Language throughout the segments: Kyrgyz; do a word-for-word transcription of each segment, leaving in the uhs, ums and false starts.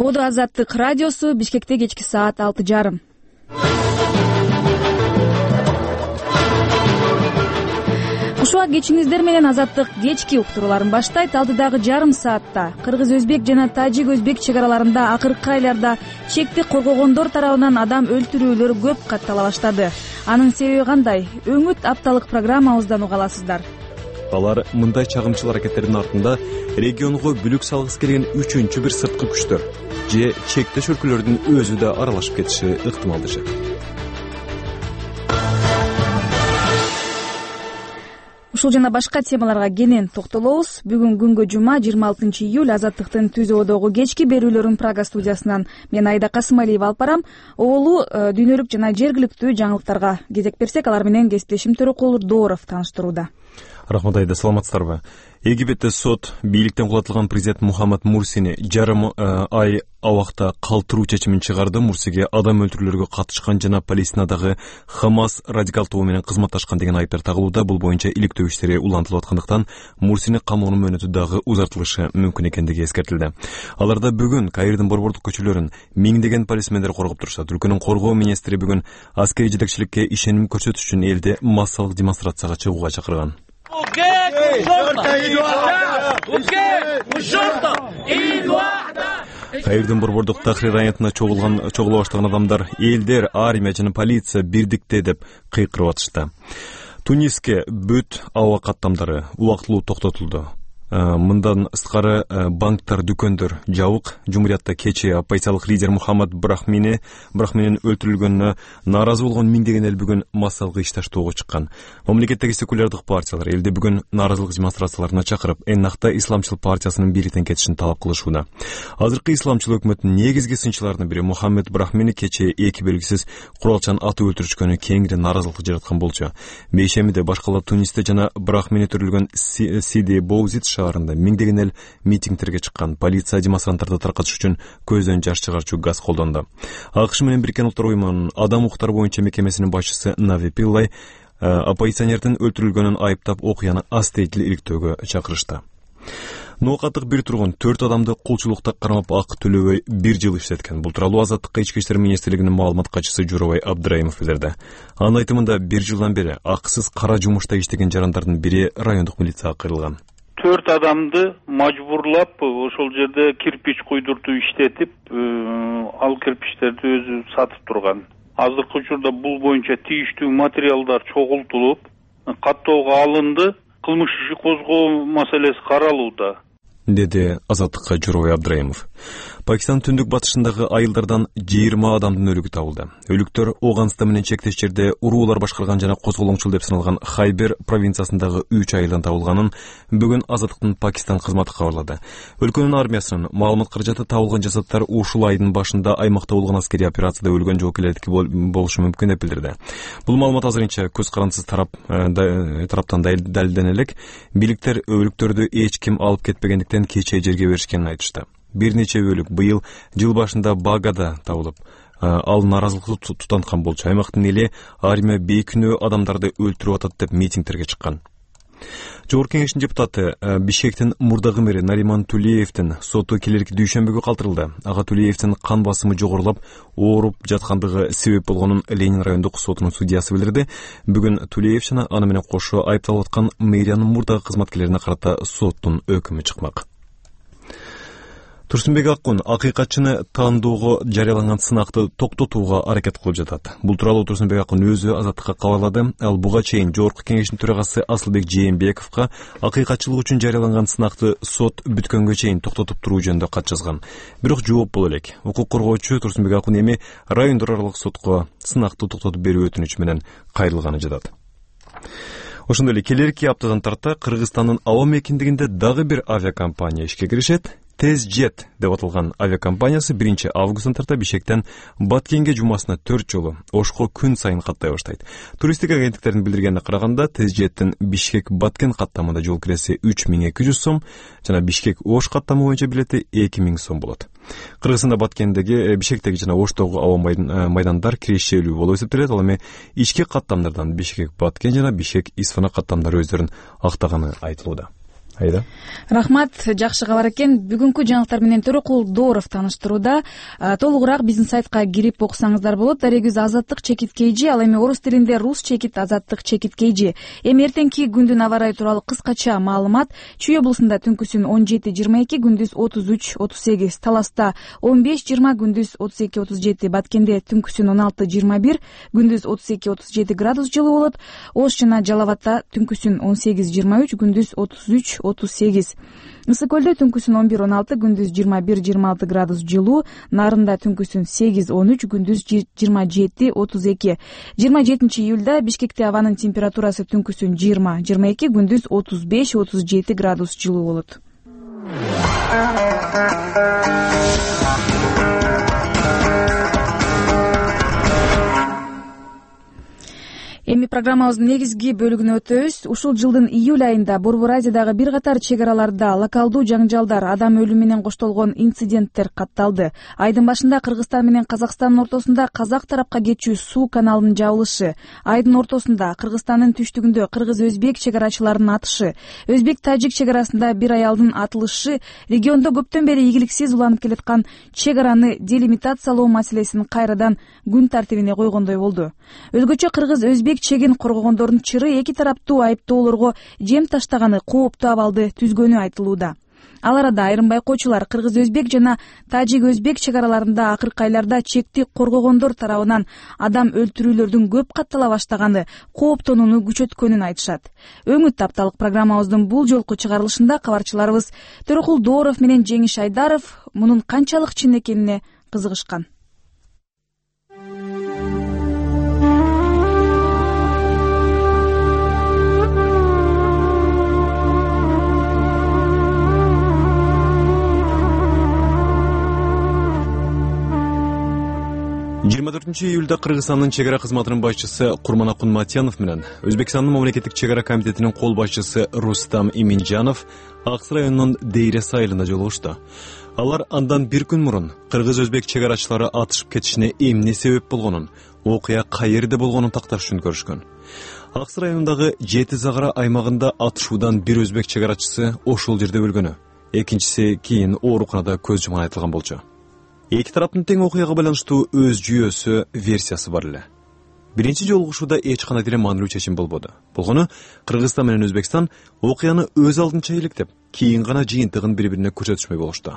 Оду Азаттык радиосу, Бишкекте кечки саат алты жарым. Ушуга кечиңиздер менен Азаттык кечки уктурууларын баштайт. Алдыдагы жарым саатта кыргыз-өзбек жана тажик-өзбек чек араларында акыркы айларда чекти коргогондор тарабынан адам өлтүрүүлөр көп каттала баштады. Анын себеби кандай? Өңүт апталык программабыздан уга аласыздар. Алар мындай чагымчыл аракеттердин артында регионго бүлүк салгысы келген үчүнчү бир сырткы күчтөр же чектеш өлкөлөрдүн өзү да аралашып кетиши ыктымал дешет. Ушул жана башка темаларга кенен токтолобуз. Бүгүн күнгө жума жыйырма алтынчы июль Азаттыктын түз ободогу кечки берүүлөрүн Прага студиясынан мен Айда Касымалиева алып барам. Оолу дүйнөлүк жана жергиликтүү жаңылыктарга кезек берсек, алар менен кесиптешим Төрөкул Дооров тааныштырууда. Рахмат Айда, саламатсыздарбы? Египетте сот бийликтен кулатылган президент Мухаммад Мурсини жарым ай абакта калтыруу чечимин чыгарды. Мурсиге адам өлтүрүүлөргө катышкан жана Палестинадагы Хамас радикал тобу менен кызматташкан деген айыптар тагылууда. Бул боюнча иликтөө иштери улантылып аткандыктан Мурсини камоонун мөөнөтү дагы узартылышы мүмкүн экендиги эскертилди. Аларда бүгүн Каирдин борбордук көчөлөрүн миңдеген полисмендер коргоп турушат. Өлкөнүн коргоо министри бүгүн аскери жетекчиликке ишеним көрсөтүш үчүн элде массалык демонстрацияга чыгууга чакырган. Каирдин борбордук Тахрир аянтына чогулган чогула баштаган адамдар элдер, армия жана полиция бирдикте деп кыйкырып атышты. Туниске бүт аба каттамдары убактылуу токтотулду. Мындан сырткары банктар, дүкөндөр жабык. Жумуриятта кечээ оппозициялык лидер Мухаммад Брахмини Брахминин өлтүрүлгөнүнө нааразы болгон миңдеген эл бүгүн массалык иш таштоого чыккан. Мамлекеттеги секулярдык партиялар элде бүгүн нааразылык демонстрацияларына чакырып, Эннахта Исламчыл партиясынын бийликтен кетишин талап кылышууда. Азыркы исламчыл өкмөттүн негизги сынчыларынын бири Мухаммад Брахмини кечээ эки белгисиз куралчан аты өлтүрүшкөнү кеңири нааразылык жараткан болчу. Бейшемиде башкалар Тунисте жана Брахмини төрүлгөн Сиди Боузит шаарында миңдеген эл митингтерге чыккан. Полиция демонстранттарды таркатыш үчүн көздөн жаш чыгарчу газ колдонду. АКШ менен Бириккен Улуттар уюмунун адам укуктары боюнча мекемесинин башчысы Нави Пиллай оппозиционердин өлтүрүлгөнүн айыптап окуяны астейдил иликтөөгө чакырышты. Нокаттык бир тургун төрт адамды кулчулукта кармап акы төлөбөй бир жыл иштеткен. Бул тууралуу Азаттыкка ички иштер министрлигинин маалымат катчысы Журабай Абдраимов билдирди. Анын айтымында бир жылдан бери акысыз кара жумушта иштеген жарандардын бири райондук милицияга кыйрылган. Төрт адамды мажбурлап ошол жерде кирпич куйдуртуп иштетип, ал кирпичтерди өзү сатып турган. Азыркы учурда бул боюнча тийиштүү материалдар чогултулуп, каттоого алынды, кылмыш иши козгоо маселеси каралууда, деди Азаттыкка Журабай Абдраимов. Пакистан түндүк батышындагы айылдардан жыйырма адамдын өлүгү табылды. Өлүктөр Оганстан менен чектеш жерде уруулар башкарган жана козголоңчул деп саналган Хайбер провинциясындагы үч айылдан табылганын бүгүн Азаттыктын Пакистан кызматы кабарлады. Өлкөнүн армиясынын маалымат каражаты табылган жасаттар ушул айдын башында аймакта болгон аскерий операцияда өлгөн жоокерлердики болушу мүмкүн деп билдирди. Бул маалымат азырынча көз карандысыз тарап тараптан далилдене элек. Бийликтер өлүктөрдү эч ким алып кетпегендиктен кечээ жерге беришкенин айтышты. Бир нече өлүк быйыл жыл башында Багада табылып, ал нааразылыкты тутанткан болчу. Аймактын эли армия бейкүнөө адамдарды өлтүрүп атат деп митингтерге чыккан. Жогорку кеңештин депутаты Бишкектин мурдагы мэри Нариман Тулеевдин соту келерки дүйшөмбүгө калтырылды. Ага Тулеевдин кан басымы жогорулап, ооруп жаткандыгы себеп болгонун Ленин райондук сотунун судьясы билдирди. Бүгүн Тулеев жана аны менен кошо айыпталып аткан мэриянын мурдагы кызматкерлерине карата соттун өкүмү чыкмак. Турсунбек Аккун акыйкатчыны таандоого жарыяланган сынакты токтотууга аракет кылып жатат. Бул тууралуу Турсунбек Аккун өзү Азаттыкка кабарлады. Ал буга чейин жогорку кеңештин төрагасы Асылбек Жээнбековго акыйкатчылык үчүн жарыяланган сынакты сот бүткөнгө чейин токтотуп туруу жөнүндө кат жазган. Бирок жооп боло элек. Укук коргоочу Турсунбек Аккун эми райондор аралык сотко сынакты токтотуп берүү өтүнүчү менен кайрылганы жатат. Ошондой эле келерки аптадан тарта Кыргызстандын аба мекендигинде дагы бир авиакомпания ишке киришет. Тезжет деп аталган авиакомпаниясы биринчи августтан тарта Бишкектен Баткенге жумасына төрт жолу Ошко күн сайын каттай баштайт. Туристтик агенттиктердин билдиргенине караганда, Тезжеттин Бишкек-Баткен каттамында жол киреси үч миң эки жүз сом жана Бишкек-Ош каттамы боюнча билети эки миң сом болот. Кыргызстанда Баткендеги, Бишкектеги жана Оштогу аба майдандар кирешелүү болуп эсептелет. Ал эми ички каттамдардан Бишкек-Баткен жана Бишкек-Исфана каттамдары өздөрүн актаганы айтылууда. Айда. Рахмат, жакшы кабар экен. Бүгүнкү жаңылыктар менен Төрөкул Дооров тааныштырууда. Толугураак биздин сайтка кирип окусаңыздар болот. Дарегиз Азаттык чекит kg, ал эми орус тилинде Рус чекит Азаттык чекит kg. Эми эртеңки күндүн аба ырайы тууралуу кыскача маалымат. Чүй облусунда түнкүсүн он жети жыйырма эки, күндүз отуз үч отуз сегиз, Таласта он беш жыйырма, күндүз отуз эки отуз жети, Баткенде түнкүсүн он алты жыйырма бир, күндүз отуз эки отуз жети градус жылуу болот. Ош жана Жалал Абадта түнкүсүн он сегиз жыйырма үч, күндүз отуз үч отуз сегиз. Ысык көлдө түнкүсүн он бир он алты, күндүз жыйырма бир жыйырма алты градус жылуу. Нарында түнкүсүн сегиз он үч, күндүз жыйырма жети отуз эки. жыйырма жетинчи июлда Бишкекте абанын температурасы түнкүсүн жыйырма жыйырма эки, күндүз отуз беш отуз жети градус жылуу болот. Эми программабыздын негизги бөлүгүнө өтөбүз. Ушул жылдын июль айында Борбор Азиядагы бир катар чек араларда локалдуу жаңжалдар, адам өлүмү менен коштолгон инциденттер катталды. Айдын башында Кыргызстан менен Казакстандын ортосунда Казак тарапка кетчү суу каналынын жабылышы, айдын ортосунда Кыргызстандын түштүгүндө кыргыз-өзбек чек арачыларынын атышы, өзбек-тажик чек арасында бир аялдын атылышы, региондо көптөн бери ийгиликсиз уланып келаткан чек араны делимитациялоо маселесин кайрадан күн тартибине койгондой болду. Өзгөчө кыргыз-өзбек чегин коргогондордун чыры эки тараптуу айыптоолорго жем таштаганы кооптуу абалды түзгөнү айтылууда. Ал арада айрым байкоочулар кыргыз-өзбек жана тажик-өзбек чек араларында акыркы айларда чекти коргогондор тарабынан адам өлтүрүүлөрдүн көп каттала баштаганы кооптонууну күчөткөнүн айтышат. Өңүт тапталык программабыздын бул жолку чыгарылышында кабарчыларыбыз Төрөкул Дооров менен Жеңиш Айдаров мунун канчалык чын экенине кызыгышкан. жыйырма төртүнчү июлда Кыргызстандын чек ара кызматынын башчысы Курманакун Матянов менен Өзбекстандын мамлекеттик чек ара комитетинин кол башчысы Рустам Иминжанов Аксы районунун Дейрес айылында жолугушту. Алар андан бир күн мурун кыргыз-өзбек чек арачылары атышып кетишине эмне себеп болгонун, окуя каерде болгонун такташ үчүн көрүшкөн. Аксы районундагы Жети Загара аймагында атышуудан бир өзбек чек арачысы ошол жерде өлгөнү, экинчиси кийин ооруканада көз жумганы айтылган болчу. Эки тараптын тең окуяга байланыштуу өз жүйөсү, версиясы бар эле. Биринчи жолугушууда эч кандай деле маанилүү чечим болбоду. Болгону Кыргызстан менен Өзбекстан окуяны өз алдынча иликтеп, кийин гана жыйынтыгын бири-бирине көрсөтүшмөй болушту.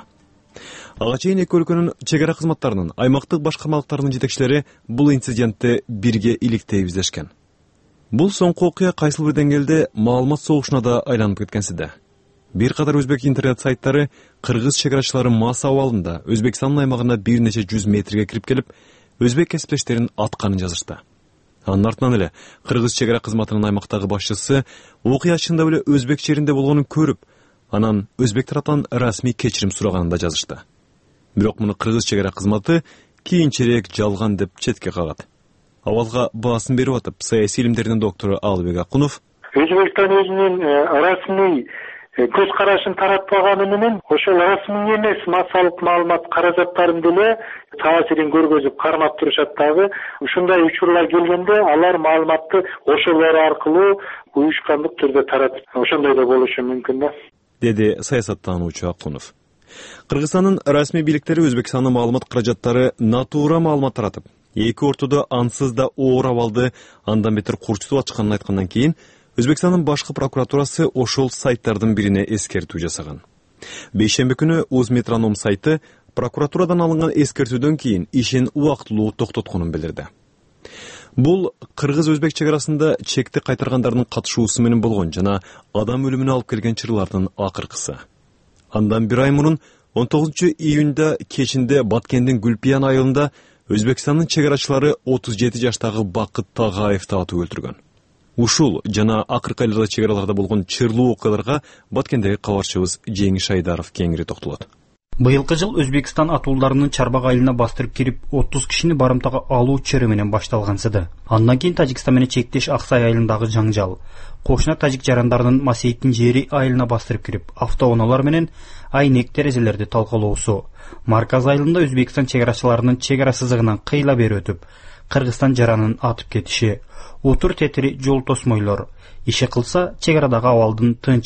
Ага чейин эки өлкөнүн чек ара кызматтарынын, аймактык башкармалыктарынын жетекчилери бул инцидентти бирге иликтей издешкен. Бул соңку окуя кайсыл бир деңгээлде маалымат согушуна да айланып кеткенсиде. Бир катар өзбек интернет сайттары кыргыз чек арачылары мас абалында Өзбекстандын аймагына бир нече жүз метрге кирип келип, өзбек кесиптештерин атканын жазышты. Анын артынан эле кыргыз чек ара кызматынын аймактагы башчысы окуя чындап эле өзбек жеринде болгонун көрүп, анан өзбек тараптан расмий кечирим сураганын да жазышты. Бирок муну кыргыз чек ара кызматы кийинчерээк жалган деп четке кагат. Абалга баасын берип атып, саясий илимдердин доктору Алыбек Акунов Өзбекстан өзүнүн расмий көз карашын таратпаганы менен ошол расмий эмес массалык маалымат каражаттарын деле таасирин көргөзүп кармап турушат дагы. Ушундай учурлар келгенде алар маалыматты ошолор аркылуу уюшкандык түрдө таратып, ошондой да болушу мүмкүн да, деди саясаттануучу Акунов. Кыргызстандын расмий бийликтери Өзбекстандын маалымат каражаттары натуура маалымат таратып, эки ортодо ансыз да оор абалды андан бетер курчутуп ачканын айткандан кийин Өзбекстандын башкы прокуратурасы ошол сайттардын бирине эскертүү жасаган. Бейшемби күнү Узметроном сайты прокуратурадан алынган эскертүүдөн кийин ишин убактылуу токтотконун билдирди. Бул кыргыз-өзбек чек арасында чекти кайтаргандардын катышуусу менен болгон жана адам өлүмүнө алып келген чырлардын акыркысы. Андан бир ай мурун он тогузунчу июнда кечинде Баткендин Гүлпиян айылында Өзбекстандын чек арачылары отуз жети жаштагы Бакыт Тагаевди атып өлтүргөн. Ушул жана акыркы айларда чек араларда болгон чырлуу окуяларга Баткендеги кабарчыбыз Жеңиш Айдаров кеңири токтолот. Быйылкы жыл Өзбекстан атуулдарынын Чарбак айылына бастырып кирип отуз кишини барымтага алуу чыры менен башталгансыды. Андан кийин Тажикстан менен чектеш Аксай айылындагы жаңжал, кошуна тажик жарандарынын Масейиттин жери айылына бастырып кирип автоунаалар менен айнек терезелерди талкалоосу, Марказ айылында Өзбекстан чек арачыларынын чек ара сызыгынан кыйла бери өтүп, Кыргызстан жаранын атып кетиши, утур тетири жол тосмойлор, иши кылса чек арадагы абалдын тынч,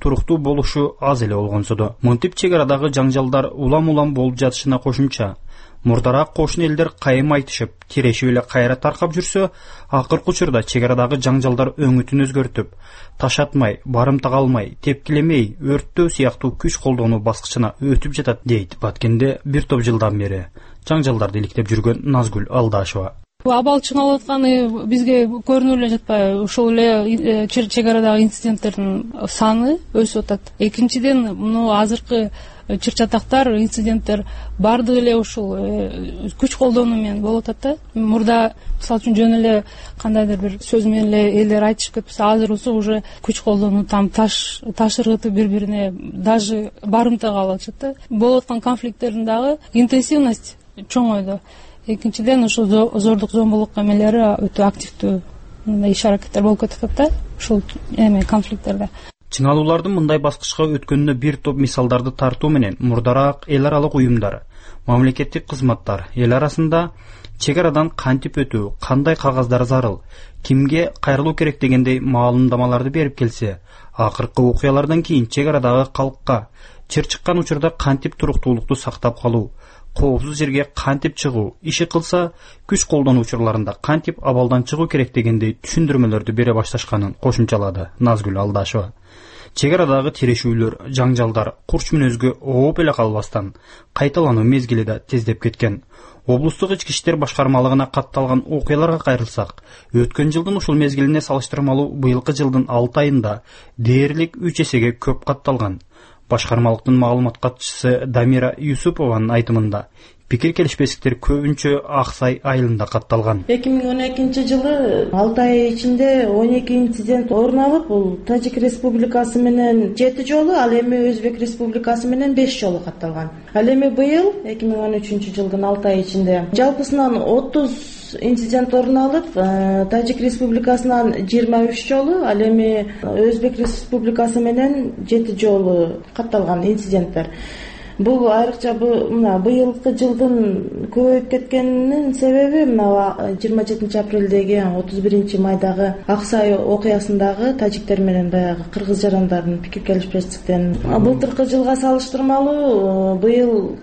туруктуу болушу аз эле болгонсуду. Мынтип чек арадагы жаңжалдар улам-улам болуп жатышына кошумча, мурдараак кошуна элдер кайым айтышып, тирешип эле кайра таркап жүрсө, акыркы учурда чек арадагы жаңжалдар өңүтүн өзгөртүп, таш атмай, барымтага алмай, тепкилемей, өрттөө сыяктуу күч колдонуу баскычына өтүп жатат дейт Баткенде бир топ жылдан бери жаңжалдарды иликтеп жүргөн Назгүл Алдашева. Абал чыңалып атканы бизге көрүнүп эле жатпайбы? Ошол эле чек арадагы инциденттердин саны өсүп атат. Экинчиден, муну азыркы чыр-чатактар, инциденттер бардыгы эле ушул күч колдонуу менен болуп атат да. Мурда мисалы үчүн жөн эле кандайдыр бир сөз менен эле элдер айтышып кетсе, азыр болсо уже күч колдонуу, там таш таш ыргытып бири-бирине даже барымтага алып атышат да. Болуп аткан конфликттердин дагы интенсивность чоңойду. Экинчиден, ушул зордук зомбулук эмелери өтө активдүү иш аракеттер болуп кетип атат да, ушул эме конфликттерде. Чыңалуулардын мындай баскычка өткөнүнө бир топ мисалдарды тартуу менен мурдараак эл аралык уюмдар, мамлекеттик кызматтар эл арасында чек арадан кантип өтүү, кандай кагаздар зарыл, кимге кайрылуу керек дегендей маалымдамаларды берип келсе, акыркы окуялардан кийин чек арадагы калкка чыр чыккан учурда кантип туруктуулукту сактап калуу, коопсуз жерге кантип чыгуу, иши кылса күч колдонуу учурларында кантип абалдан чыгуу керек дегендей түшүндүрмөлөрдү бере башташканын кошумчалады Назгүл Алдашева. Чек арадагы тирешүүлөр, жаңжалдар курч мүнөзгө ооп эле калбастан кайталануу мезгили да тездеп кеткен. Облустук ички иштер башкармалыгына катталган окуяларга кайрылсак, өткөн жылдын ушул мезгилине салыштырмалуу быйылкы жылдын алты айында дээрлик үч эсеге көп катталган. Башкармалыктын маалымат катчысы Дамира Юсупованын айтымында, пикир келишпестиктер көбүнчө Аксай айылында катталган. эки миң он экинчи жылы алты ай ичинде он эки инцидент орун алып, бул Тажик Республикасы менен жети жолу, ал эми Өзбек Республикасы менен беш жолу катталган. Ал эми быйыл эки миң он үчүнчү жылдын алты ай ичинде жалпысынан отуз инцидент орун алып, Тажик Республикасынан жыйырма үч жолу, ал эми Өзбек Республикасы менен жети жолу катталган инциденттер. Бул айрыкча мына быйылкы жылдын көбөйүп кеткенинин себеби мына жыйырма жетинчи апрелдеги отуз биринчи майдагы Аксай окуясындагы тажиктер менен баягы кыргыз жарандардын пикир келишпестиктен. Былтыркы жылга салыштырмалуу быйыл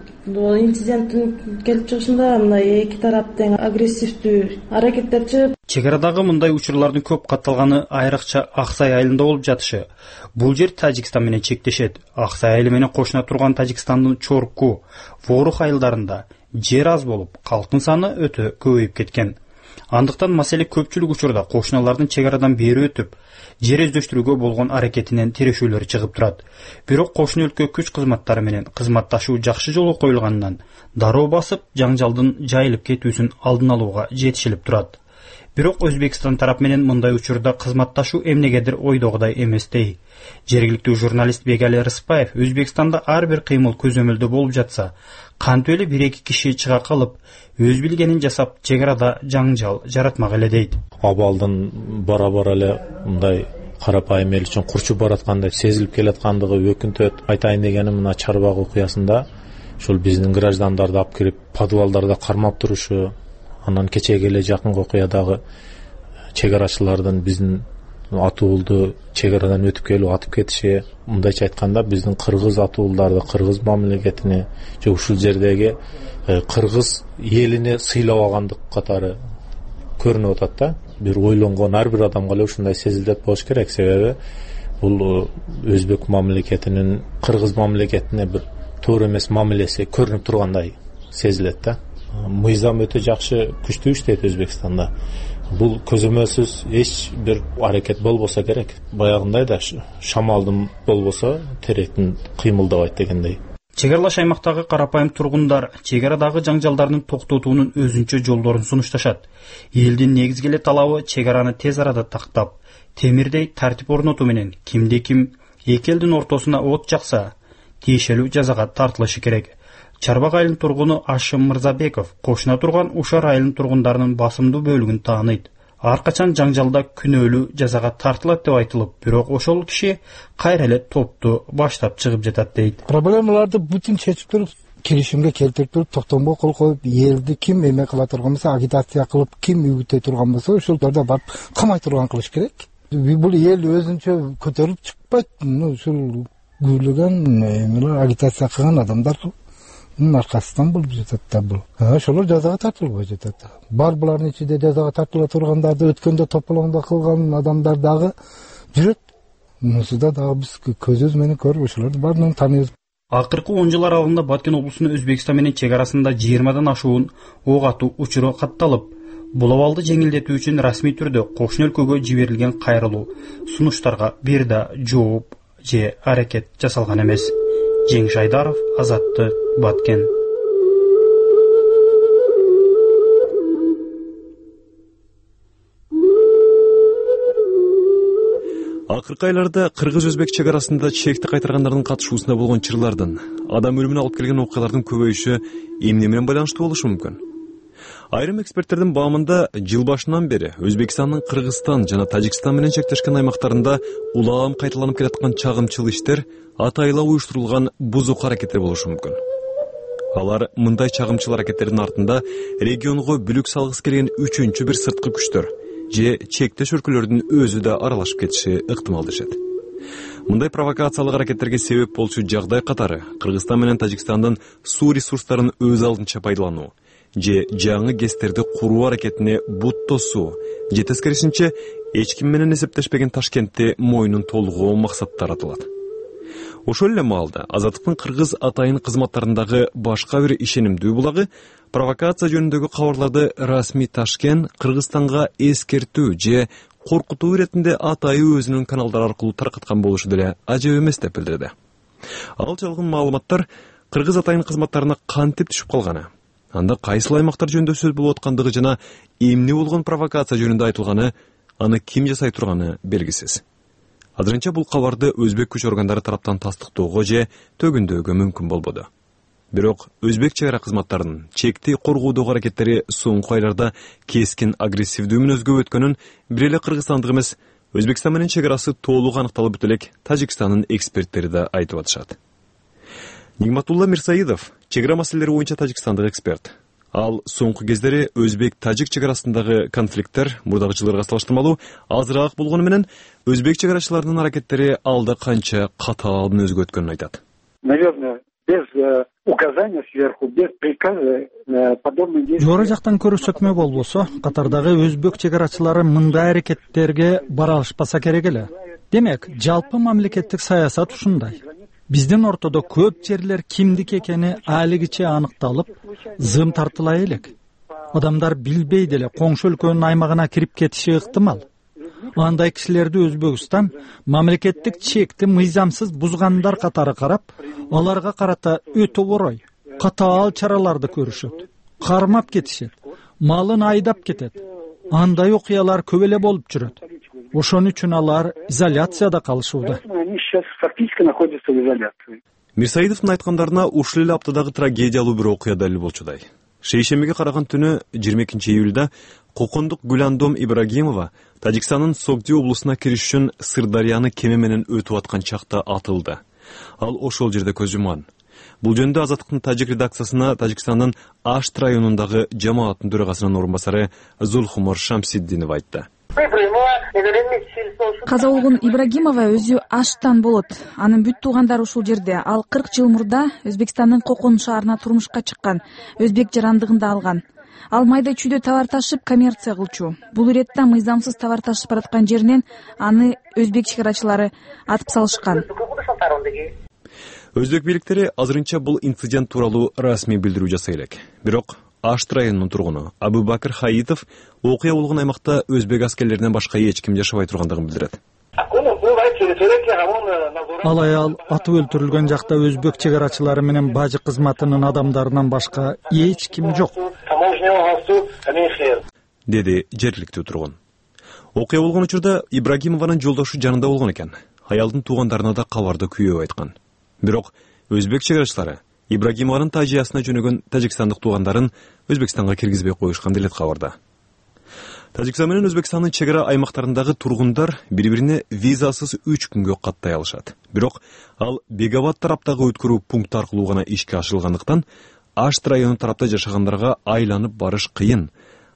инциденттин келип чыгышында мына эки тарап тең агрессивдүү аракеттер чыгып. Чек арадагы мындай учурлардын көп катталганы айрыкча Аксай айылында болуп жатышы. Бул жер Тажикстан менен чектешет. Аксай айылы менен кошуна турган Тажикстандын Чорку, Ворух айылдарында жер аз болуп, калктын саны өтө көбөйүп кеткен. Андыктан маселе көпчүлүк учурда кошуналардын чек арадан бери өтүп, жер өздөштүрүүгө болгон аракетинен тирешүүлөр чыгып турат. Бирок кошуна өлкө күч кызматтары менен кызматташуу жакшы жолго коюлганынан дароо басып, жаңжалдын жайылып кетүүсүн алдын алууга жетишилип турат. Бирок Өзбекстан тарап менен мындай учурда кызматташуу эмнегедир ойдогудай эместей. Жергиликтүү журналист Бегали Рыспаев Өзбекстанда ар бир кыймыл көзөмөлдө болуп жатса, кантип эле бир-эки киши чыга калып, өз билгенин жасап, чек арада жаңжал жаратмак эле дейт. Абалдын бара-бара эле мындай карапайым эл үчүн курчуп бараткандай сезилип келаткандыгы өкүнтөт. Айтайын дегеним мына Чарбак окуясында ушул биздин граждандарды алып кирип подвалдарда кармап турушу, анан кечеге эле жакынкы окуядагы чек арачылардын биздин атуулду чек арадан өтүп келип атып кетиши, мындайча айтканда биздин кыргыз атуулдарды, кыргыз мамлекетини же ушул жердеги кыргыз элине сыйлабагандык катары көрүнүп атат да. Бир ойлонгон ар бир адамга эле ушундай сезилет болуш керек, себеби бул Өзбек мамлекетинин кыргыз мамлекетине бир туура эмес мамилеси көрүнүп тургандай сезилет да. Мыйзам өтө жакшы күчтүү иштейт Өзбекстанда. Бул көзөмөлсүз эч бир аракет болбосо керек. Баягындай да шамалдын болбосо теректин кыймылдабайт дегендей. Чек аралаш аймактагы карапайым тургундар чек арадагы жаңжалдардын токтотуунун өзүнчө жолдорун сунушташат. Элдин негизги эле талабы чек араны тез арада тактап, темирдей тартип орнотуу менен кимде ким эки элдин ортосуна от жакса, тиешелүү жазага тартылышы керек. Чарбак айылынын тургуну Ашым Мырзабеков кошуна турган Ушар айылынын тургундарынын басымдуу бөлүгүн тааныйт. Ар качан жаңжалда күнөөлүү жазага тартылат деп айтылып, бирок ошол киши кайра эле топту баштап чыгып жатат дейт. Проблемаларды бүтүн чечип туруп, келишимге келтирип туруп, токтомго кол коюп, элди ким эме кыла турган болсо, агитация кылып, ким үгүттөй турган болсо, ошолордо барып камай турган кылыш керек. Бул эл өзүнчө көтөрүп чыкпайт. Ушул күйлөгөн эмелер агитация кылган адамдардын аркасынан болуп жатат да бул. Ошолор жазага тартылбай жатат. Бар булардын ичинде жазага тартыла тургандарды өткөндө тополоңдо кылган адамдар дагы жүрөт. Мусуда дагы биз көзүбүз менен көрүп ошолорду баарын тааныйбыз. Акыркы он жыл аралыгында Баткен облусунун Өзбекстан менен чек арасында жыйырмадан ашуун ок атуу учуру катталып, бул абалды жеңилдетүү үчүн расмий түрдө кошуна өлкөгө жиберилген кайрылуу сунуштарга бир да жооп же аракет жасалган эмес. Жеңиш Айдаров, Азаттык, Баткен. Акыркы айларда кыргыз-өзбек чек арасында чекти кайтаргандардын катышуусунда болгон чырлардын, адам өлүмүнө алып келген окуялардын көбөйүшү эмне менен байланыштуу болушу мүмкүн? Айрым эксперттердин баамында жыл башынан бери Өзбекстандын Кыргызстан жана Тажикстан менен чектешкен аймактарында улам кайталанып келаткан чагымчыл иштер атайла уюштурулган бузук аракеттер болушу мүмкүн. Алар мындай чагымчыл аракеттердин артында регионго бүлүк салгысы келген үчүнчү бир сырткы күчтөр же чектеш өлкөлөрдүн өзү да аралашып кетиши ыктымал дешет. Мындай провокациялык аракеттерге себеп болчу жагдай катары Кыргызстан менен Тажикстандын суу ресурстарын өз алдынча пайдалануу же жаңы гэстерди куруу аракетине бут тосуу же тескерисинче эч ким менен эсептешпеген Ташкентти мойнун толгоо максаттар атылат. Ошол эле маалда Азаттыктын кыргыз атайын кызматтарындагы башка бир ишенимдүү булагы провокация жөнүндөгү кабарларды расмий Ташкент Кыргызстанга эскертүү же коркутуу иретинде атайы өзүнүн каналдары аркылуу таркаткан болушу деле ажап эмес деп билдирди. Ал жалгын маалыматтар кыргыз атайын кызматтарына кантип түшүп калганы, анда кайсыл аймактар жөнүндө сөз болуп аткандыгы жана эмне болгон провокация жөнүндө айтылганы, аны ким жасай турганы белгисиз. Азырынча бул кабарды өзбек күч органдары тараптан тастыктоого же төгүндөөгө мүмкүн болбоду. Бирок өзбек чек ара кызматтарынын чекти коргоодогу аракеттери соңку айларда кескин агрессивдүү мүнөзгө өткөнүн бир эле кыргызстандык эмес, Өзбекстан менен чек арасы толук аныкталып бүт элек Тажикстандын эксперттери да айтып атышат. Нигматулла Мирсаидов чек ара маселелери боюнча тажикстандык эксперт. Ал соңку кездери өзбек-тажик чек арасындагы конфликттер мурдагы жылдарга салыштырмалуу азыраак болгону менен өзбек чек арачыларынын аракеттери алда канча катаал мүнөзгө өткөнүн айтат. Наверное, без указания сверху, без приказа подобные действия. Жора жактан көрсөтмө болбосо, катардагы өзбек чек арачылары мындай аракеттерге бара алышпаса керек эле. Демек, жалпы мамлекеттик саясат ушундай. Биздин ортодо көп жерлер кимдики экени алигиче аныкталып, зым тартыла элек. Адамдар билбей деле коңшу өлкөнүн аймагына кирип кетиши ыктымал. Андай кишилерди Өзбекстан мамлекеттик чекти мыйзамсыз бузгандар катары карап, аларга карата өтө орой, катаал чараларды көрүшөт, кармап кетишет, малын айдап кетет. Андай окуялар көп эле болуп жүрөт. Ошон үчүн алар изоляцияда калышууда. Мирсаидовдун айткандарына ушул эле аптадагы трагедиялуу бир окуя далил болчудай. Шейшембиге караган түнү жыйырма экинчи июлда Кокондук Гүландом Ибрагимова Тажикстандын Согди облусуна кириш үчүн Сырдарыяны кеме менен өтүп аткан чакта атылды. Ал ошол жерде көз жумган. Бул жөнүндө Азаттыктын тажик редакциясына Тажикстандын Ашт районундагы жамааттын төрагасынын орун басары Зулхумор Шамсиддинов айтты. Каза болгон Ибрагимова өзү Аштан болот. Анын бүт туугандары ушул жерде. Ал кырк жыл мурда Өзбекстандын Кокон шаарына турмушка чыккан, өзбек жарандыгында алган. Ал майда чүйдө товар ташып коммерция кылчу. Бул иретте мыйзамсыз товар ташып бараткан жеринен аны өзбек чек арачылары атып салышкан. Өзбек бийликтери азырынча бул инцидент тууралуу расмий билдирүү жасай элек. Бирок Ашт районунун тургуну Абу Бакыр Хаитов окуя болгон аймакта өзбек аскерлеринен башка эч ким жашабай тургандыгын билдирет. Ал аял атып өлтүрүлгөн жакта өзбек чек арачылары менен бажы кызматынын адамдарынан башка эч ким жок, деди жергиликтүү тургун. Окуя болгон учурда Ибрагимованын жолдошу жанында болгон экен. Аялдын туугандарына да кабарды күйөө айткан. Бирок өзбек чек арачылары Ибрагимованын Тажиясына жөнөгөн тажикстандык туугандарын Өзбекстанга киргизбей коюшкан делет кабарда. Тажикстан менен Өзбекстандын чек ара аймактарындагы тургундар бири-бирине визасыз үч күнгө каттай алышат. Бирок ал Бегават тараптагы өткөрүү пункты аркылуу гана ишке ашырылгандыктан Ашт району тарапта жашагандарга айланып барыш кыйын.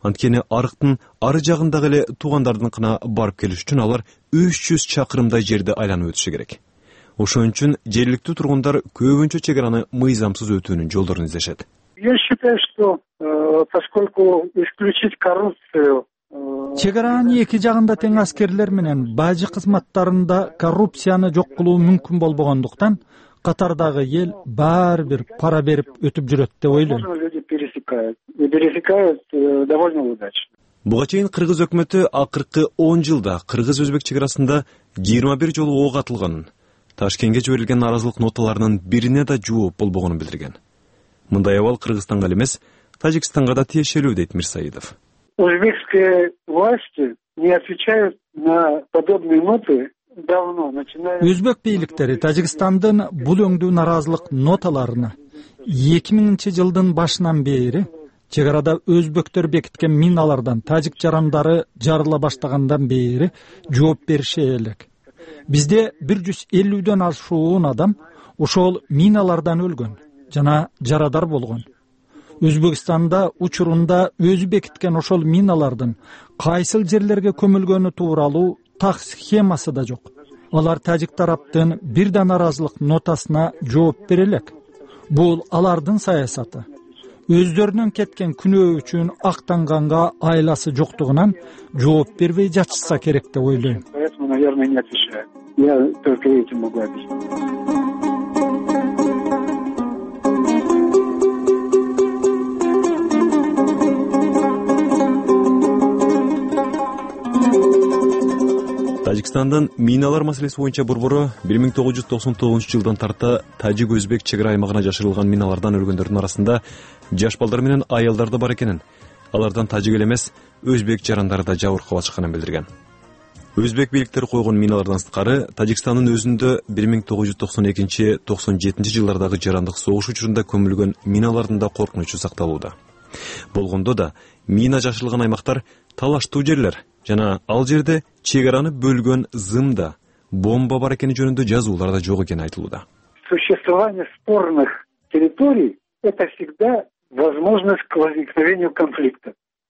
Анткени арыктын ары жагындагы эле туугандардыкына барып келиш үчүн алар үч жүз чакырымдай жерди айланып өтүшү керек. Ошон үчүн жергиликтүү тургундар көбүнчө чек араны мыйзамсыз өтүүнүн жолдорун издешет. Я считаю, что поскольку исключить коррупцию чек аранын эки жагында тең аскерлер менен бажы кызматтарында коррупцияны жок кылуу мүмкүн болбогондуктан катардагы эл баары бир пара берип өтүп жүрөт деп ойлойм. Люди пересекают. И пересекают довольно удачно. Буга чейин кыргыз өкмөтү акыркы он жылда кыргыз-өзбек чек арасында жыйырма бир жолу ок атылганын, Ташкентке жиберилген наразылык ноталарынын бирине да жооп болбогонун билдирген. Мындай абал Кыргызстанга эле эмес, Тажикстанга да тиешелүү, дейт Мирсаидов. Узбекские власти не отвечают на подобные ноты давно, начиная... Өзбек бийликтери Тажикстандын бул өңдүү наразылык ноталарына эки миңинчи жылдын башынан бери чек арада өзбектөр бекиткен миналардан тажик жарандары жарыла баштагандан бери жооп берише элек. Бизде бир жүз элүүдөн ашуун адам ошол миналардан өлгөн жана жарадар болгон. Өзбекстанда учурунда өзү бекиткен ошол миналардын кайсыл жерлерге көмүлгөнү тууралуу так схемасы да жок. Алар тажик тараптын бир да наразылык нотасына жооп бере элек. Бул алардын саясаты. Өздөрүнөн кеткен күнөө үчүн актанганга айласы жоктугунан жооп бербей жатышса керек деп ойлойм. Поэтому, наверное, не отвечаю. Я только этим могу объяснить. Тажикстандын миналар маселеси боюнча борбору бир миң тогуз жүз токсон тогузунчу жылдан тарта тажик-өзбек чек ара аймагына жашырылган миналардан өлгөндөрдүн арасында жаш балдар менен аялдар да бар экенин, алардан тажик эле эмес, өзбек жарандары да жабыркап атышканын билдирген. Өзбек бийликтери койгон миналардан сырткары Тажикстандын өзүндө бир миң тогуз жүз токсон экинчи — токсон жетинчи жылдардагы жарандык согуш учурунда көмүлгөн миналардын да коркунучу сакталууда. Болгондо да мина жашырылган аймактар талаштуу жерлер жана ал жерде чек араны бөлгөн зымда бомба бар экени жөнүндө жазуулар да жок экени айтылууда. Существование спорных территорий — это всегда возможность к возникновению конфликта.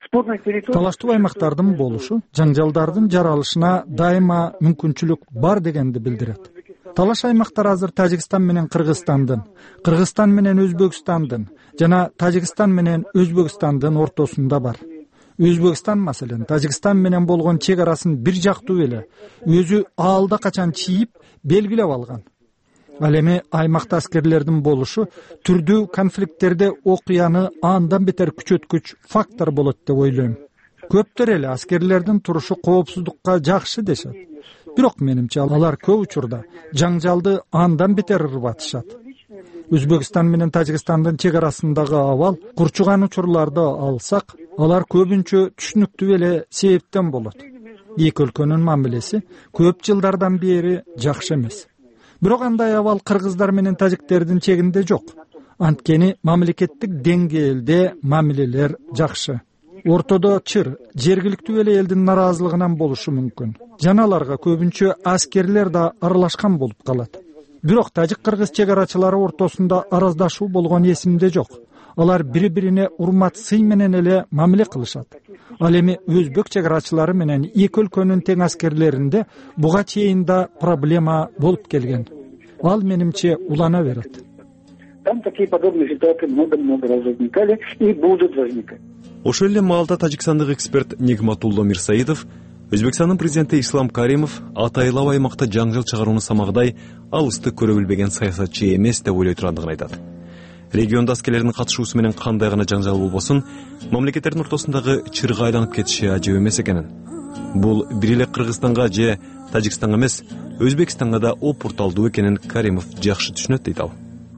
Талаштуу аймактардын болушу жаңжалдардын жаралышына дайыма мүмкүнчүлүк бар дегенди билдирет. Талаш аймактар азыр Тажикстан менен Кыргызстандын, Кыргызстан менен Өзбекстандын жана Тажикстан менен Өзбекстандын ортосунда бар. Өзбекстан маселен Тажикстан менен болгон чек арасын бир жактуу эле өзү аалда качан чийип белгилеп алган. Ал эми аймакта аскерлердин болушу түрдүү конфликттерде окуяны андан бетер күчөткүч фактор болот деп ойлойм. Көптөр эле аскерлердин турушу коопсуздукка жакшы дешет. Бирок менимче алар көп учурда жаңжалды андан бетер ырбатышат. Өзбекстан менен Тажикстандын чек арасындагы абал курчуган учурларды алсак, алар көбүнчө түшүнүктүү эле себептен болот. Эки өлкөнүн мамилеси көп жылдардан бери жакшы эмес. Бирок андай абал кыргыздар менен тажиктердин чегинде жок. Анткени мамлекеттик деңгээлде мамилелер жакшы. Ортодо чыр, жергиликтүү эле элдин наразылыгынан болушу мүмкүн. Жаналарга көбүнчө аскерлер да аралашкан болуп калат. Бирок тажик-кыргыз чек арачылары ортосунда араздашуу болгон эсимде жок. Алар бири-бирине урмат сый менен эле мамиле кылышат. Ал эми өзбек чек арачылары менен эки өлкөнүн тең аскерлеринде буга чейин да проблема болуп келген. Ал менимче улана берет. Там такие подобные ситуации много-много раз возникали и будут возникать. Ошол эле маалда тажикстандык эксперт Нигматулло Мирсаидов, Өзбекстандын президенти Ислам Каримов атайлап аймакта жаңжал чыгарууну самагдай алысты көрө билбеген саясатчы эмес деп ойлой тургандыгын айтат. Региондо аскерлердин катышуусу менен кандай гана жаңжал болбосун, мамлекеттердин ортосундагы чырга айланып кетиши ажып эмес экенин. Бул бир эле Кыргызстанга же Тажикстанга эмес, Өзбекстанга да опурталдуу экенин Каримов жакшы түшүнөт, дейт ал.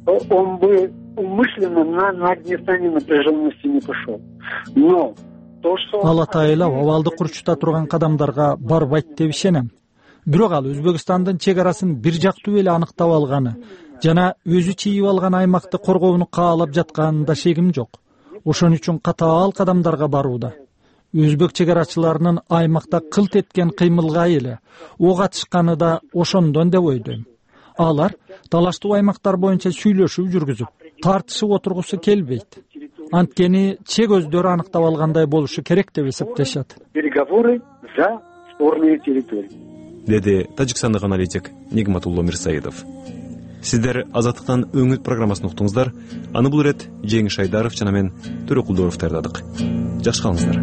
Он бы умышленно на нагнетание напряженности не пошел. Но ал атайлап абалды курчута турган кадамдарга барбайт деп ишенем. Бирок ал Өзбекстандын чек арасын бир жактуу эле аныктап алганы жана өзү чийип алган аймакты коргоону каалап жатканында шегим жок. Ошон үчүн катаал кадамдарга барууда. Өзбек чек арачыларынын аймакта кылт эткен кыймылга эле ок атышканы да ошондон деп ойлойм. Алар талаштуу аймактар боюнча сүйлөшүү жүргүзүп, тартышып отургусу келбейт. анткени чек өздөрү аныктап алгандай болушу керек деп эсептешет. Переговоры за спорные территории, деди Тажикстандык аналитик Нигматулло Мирсаидов. Сиздер Азаттыктан өңүт программасын уктуңуздар. Аны бул ирет Жеңиш Айдаров жана мен Төрөкулдоров даярдадык. Жакшы калыңыздар.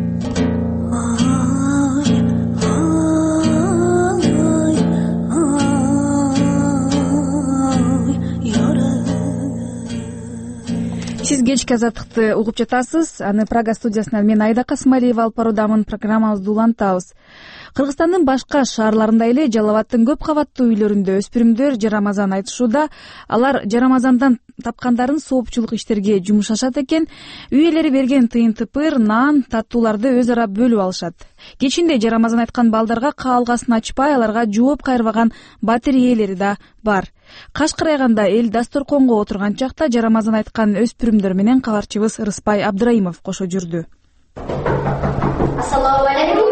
Сиз кечки Азаттыкты угуп жатасыз. Аны Прага студиясынан мен Айда Касымалиева алып баруудамын. Программабызды улантабыз. Кыргызстандын башка шаарларында эле Жалал Абадтын көп кабаттуу үйлөрүндө өспүрүмдөр жарамазан айтышууда. Алар жарамазандан тапкандарын соопчулук иштерге жумшашат экен. Үй ээлери берген тыйын тыпыр, нан, таттууларды өз ара бөлүп алышат. Кечинде жарамазан айткан балдарга каалгасын ачпай, аларга жооп кайрбаган батир ээлери да бар. Каш карайганда эл дасторконго отурган чакта жарамазан айткан өспүрүмдөр менен кабарчыбыз Рыспай Абдыраимов кошо жүрдү. Ассаламу алейкум.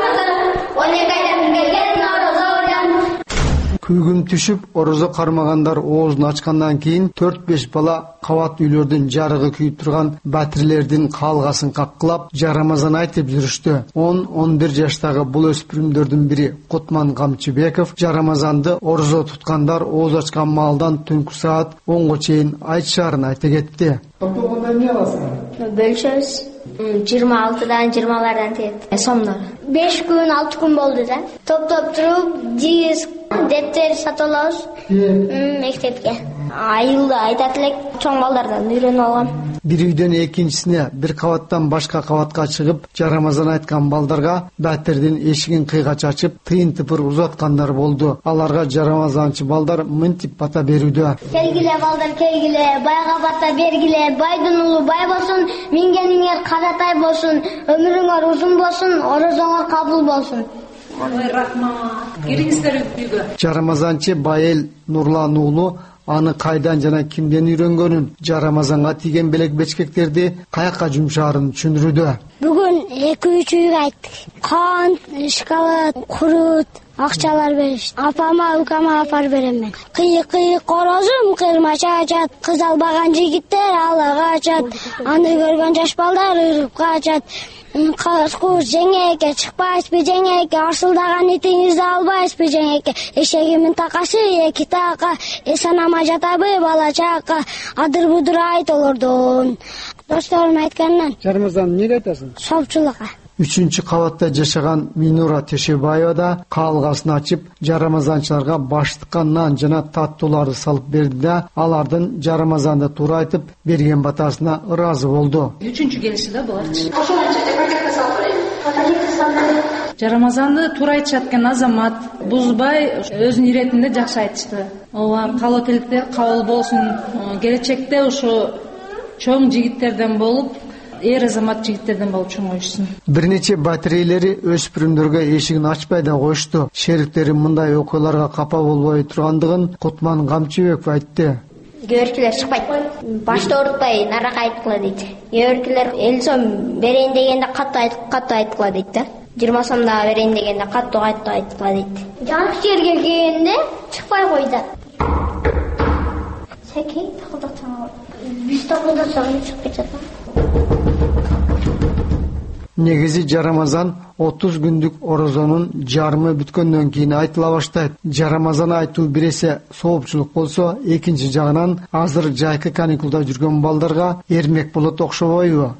Күгүм түшүп, орозо кармагандар оозун ачкандан кийин төрт беш бала кабат үйлөрдүн жарыгы күйүп турган батирлердин каалгасын каккылап, жарамазан айтып жүрүштү. он он бир жаштагы бул өспүрүмдөрдүн бири Кутман Камчыбеков жарамазанды орозо туткандар ооз ачкан маалдан түнкү саат онго чейин айтышаарын айта кетти. Топтогондо эмне аласың? Бөлүшөбүз. жыйырма алтыдан жыйырмалардан тиет сомдор. беш күн, алты күн болду да. Топтоп туруп, диск, дептер сатып алабыз. Мектепке. Айылда айтат элек чоң балдардан үйрөнүп алгам. Bir үйдөн экинчисине, бир кабаттан башка кабатка чыгып, жарамазан айткан балдарга батирдин эшигин кыйгач ачып, тыйын тыпыр узаткандар болду. Аларга жарамазанчы балдар мынтип бата берүүдө. Келгиле балдар, келгиле, байга бата бергиле, байдын улу бай болсун, мингениңер казатай болсун, өмүрүңөр узун болсун, орозоңор кабыл болсун. Ой, рахмат. Кириңиздер үйгө. Жарамазанчы Байел Нурлан уулу аны кайдан жана кимден үйрөнгөнүн, жарамазанга тийген белек бечкектерди каякка жумшаарын түшүндүрүүдө. Бүгүн эки үч үйгө айттык. Кант, шоколад, курут, акчалар беришти. Апама, укама апар берем мен. Кыйык-кыйык корозум кырмача ачат, кыз албаган жигиттер алага ачат, аны көргөн жаш балдар ырып качат. Куш жеңеке чыкпайсызбы жеңеке, арсылдаган итиңизди албайсызбы жеңеке, эшегимин такасы эки така, эсанама жатабы бала чака, адыр будур айт олордон. Досторум айткандан. Жарамазан эмнеге айтасың? Соопчулукка. Үчүнчү кабатта жашаган Минура Тешебаева да каалгасын ачып, жарамазанчыларга баштыкка нан жана таттууларды салып берди да, алардын жарамазанды туура айтып берген батасына ыраазы болду. Үчүнчү келиши да буларчы. Жарамазанды туура айтышат экен, азамат бузбай өзүнүн иретинде жакшы айтышты. Ооба, калоокеликтер кабыл болсун, келечекте ушу чоң жигиттерден болуп, эр азамат жигиттерден болуп чоңоюшсун. Бир нече батирейлери өспүрүмдөргө эшигин ачпай да коюшту. Шериктери мындай окуяларга капа болбой тургандыгын Кутман Камчыбеков айтты. Көөркүлөр чыкпайт. Башты оорутпай нарака айткыла дейт. Көөркүлөр элүү сом берейин дегенде катуу айтып, катуу айткыла дейт да. жыйырма сом дагы берейин дегенде катуу катуу айткыла дейт. Жаңы жерге келгенде чыкпай койду. Секей такылдатсаң, биз такылдатсаң чыгып кетет. Негизи жарамазан отуз күндүк орозонун жарымы бүткөндөн кийин айтыла баштайт. Жарамазан айтуу бир эсе соопчулук болсо, экинчи жагынан азыр жайкы каникулда жүргөн балдарга эрмек болот окшобойбу?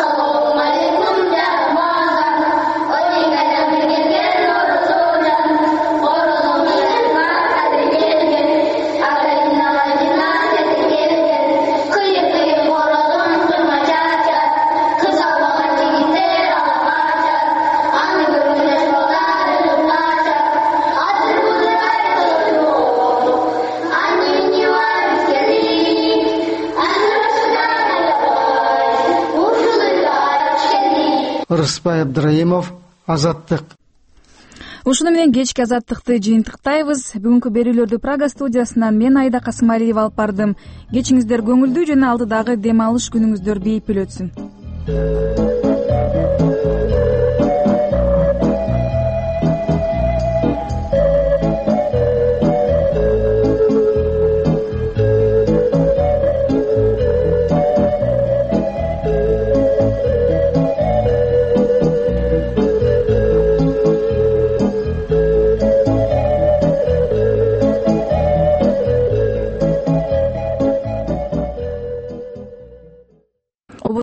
Рыспай Абдыраимов, Азаттык. Ушуну менен кечки Азаттыкты жыйынтыктайбыз. Бүгүнкү берүүлөрдү Прага студиясынан мен Айда Касымалиева алып бардым. Кечиңиздер көңүлдүү жана алдыдагы дем алыш күнүңүздөр бейпил өтсүн.